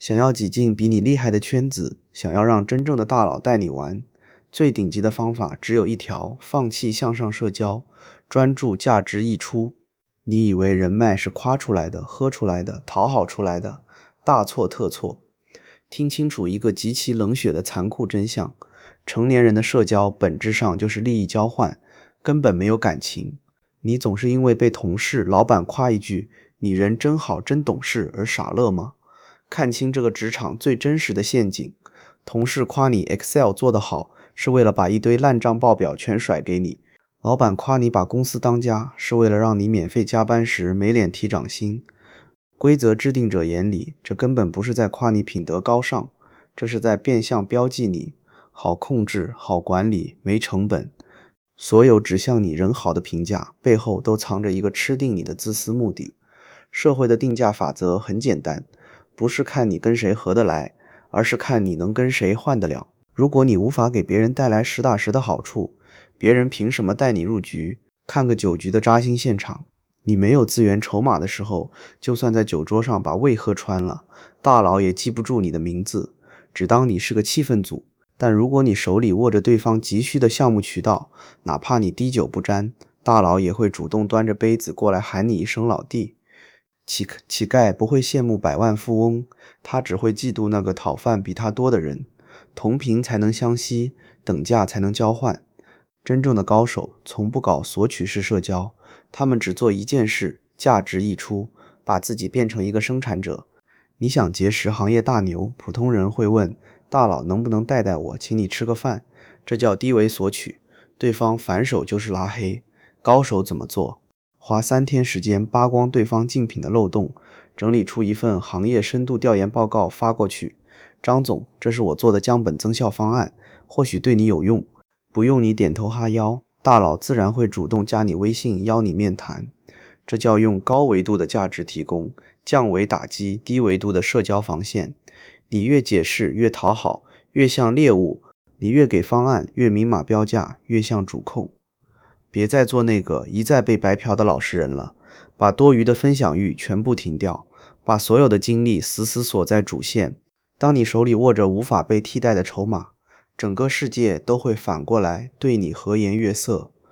想要挤进比你厉害的圈子，想要让真正的大佬带你玩，最顶级的方法只有一条：放弃向上社交，专注价值溢出。你以为人脉是夸出来的、喝出来的、讨好出来的，大错特错。听清楚一个极其冷血的残酷真相：成年人的社交本质上就是利益交换，根本没有感情。你总是因为被同事、老板夸一句“你人真好、真懂事”而傻乐吗？看清这个职场最真实的陷阱：同事夸你 Excel 做得好，是为了把一堆烂账报表全甩给你；老板夸你把公司当家，是为了让你免费加班时没脸提涨薪。规则制定者眼里，这根本不是在夸你品德高尚，这是在变相标记你好控制、好管理、没成本。所有指向你人好的评价，背后都藏着一个吃定你的自私目的。社会的定价法则很简单，不是看你跟谁合得来，而是看你能跟谁换得了。如果你无法给别人带来实打实的好处，别人凭什么带你入局，看个酒局的扎心现场？你没有资源筹码的时候，就算在酒桌上把胃喝穿了，大佬也记不住你的名字，只当你是个气氛组。但如果你手里握着对方急需的项目渠道，哪怕你滴酒不沾，大佬也会主动端着杯子过来喊你一声老弟。乞丐不会羡慕百万富翁，他只会嫉妒那个讨饭比他多的人。同频才能相吸，等价才能交换。真正的高手从不搞索取式社交，他们只做一件事：价值溢出，把自己变成一个生产者。你想结识行业大牛，普通人会问大佬能不能带带我，请你吃个饭，这叫低维索取，对方反手就是拉黑。高手怎么做？花3天时间扒光对方竞品的漏洞，整理出一份行业深度调研报告发过去。张总，这是我做的降本增效方案，或许对你有用。不用你点头哈腰，大佬自然会主动加你微信邀你面谈。这叫用高维度的价值提供，降维打击低维度的社交防线。你越解释越讨好，越像猎物；你越给方案越明码标价，越像主控。别再做那个一再被白嫖的老实人了，把多余的分享欲全部停掉，把所有的精力死死锁在主线。当你手里握着无法被替代的筹码，整个世界都会反过来对你和颜悦色。